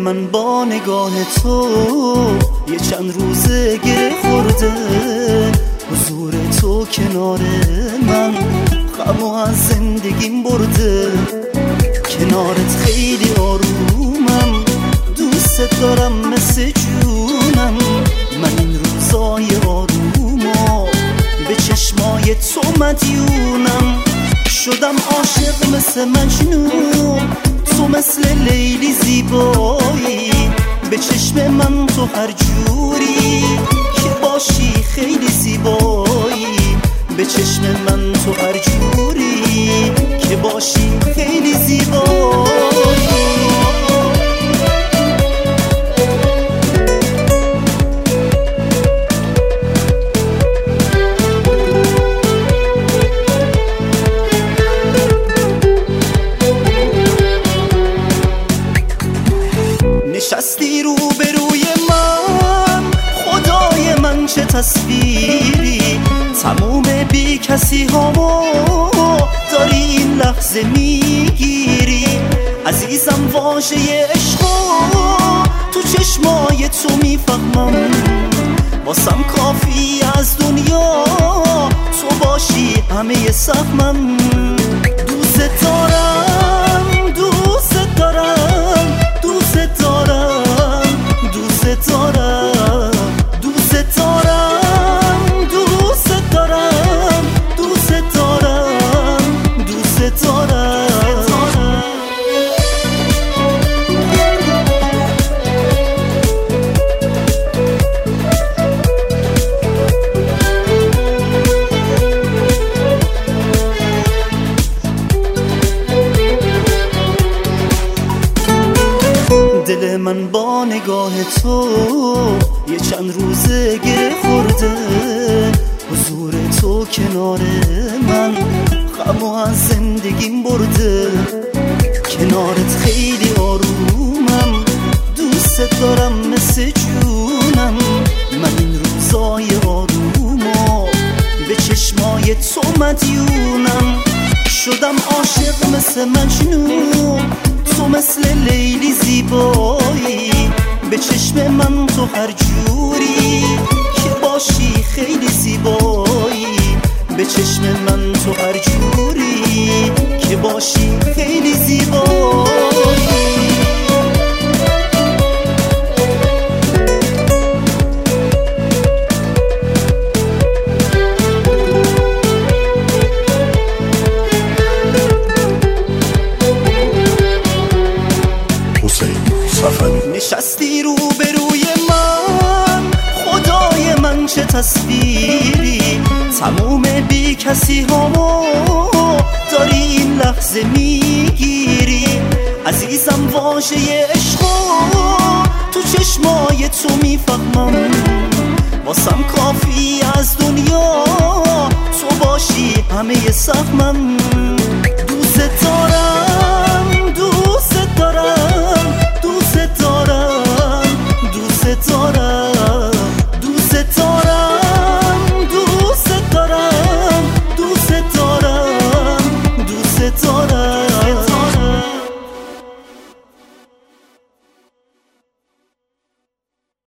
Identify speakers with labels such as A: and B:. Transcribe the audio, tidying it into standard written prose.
A: من با نگاه تو یه چند روزه گره خورده، حضور تو کنار من غمو از زندگیم برده. کنارت خیلی آرومم، دوست دارم مثل جونم. من این روزای آرومو به چشمای تو مدیونم. شدم عاشق مثل مجنون، تو مثل لیلی زیبایی. به چشم من تو هر جوری که باشی خیلی زیبایی. به چشم من تو هر جوری که باشی خیلی زیبایی. نشستی روبروی من، خدای من چه تصویری. تموم بی کسی هامو داری این لحظه میگیری. عزیزم واژه عشقو تو چشمای تو میفهمم. واسم کافی از دنیا تو باشی همه سهمم. دوست دارم، دوست دارم، دوست دارم، دوست دارم، دوست دارم، دوست دارم، دوست دارم، دوست دارم. دل من با نگاه تو یه چند روزه گره خورده، حضور تو کنار من غمو از زندگیم برده. کنارت خیلی آرومم، دوست دارم مثل جونم. من این روزای آرومو به چشمای تو مدیونم. شدم عاشق مثل مجنون، تو مثل لیلی زیبایی. به چشم من تو هر جوری که باشی خیلی زیبایی. به چشم من تو هر جوری که باشی خیلی زیبایی. نشستی روبروی من، خدای من چه تصویری. تموم بی کسی هامو داری این لحظه میگیری. عزیزم واژه عشقو تو چشمای تو میفهمم. واسم کافی از دنیا تو باشی همه سهمم.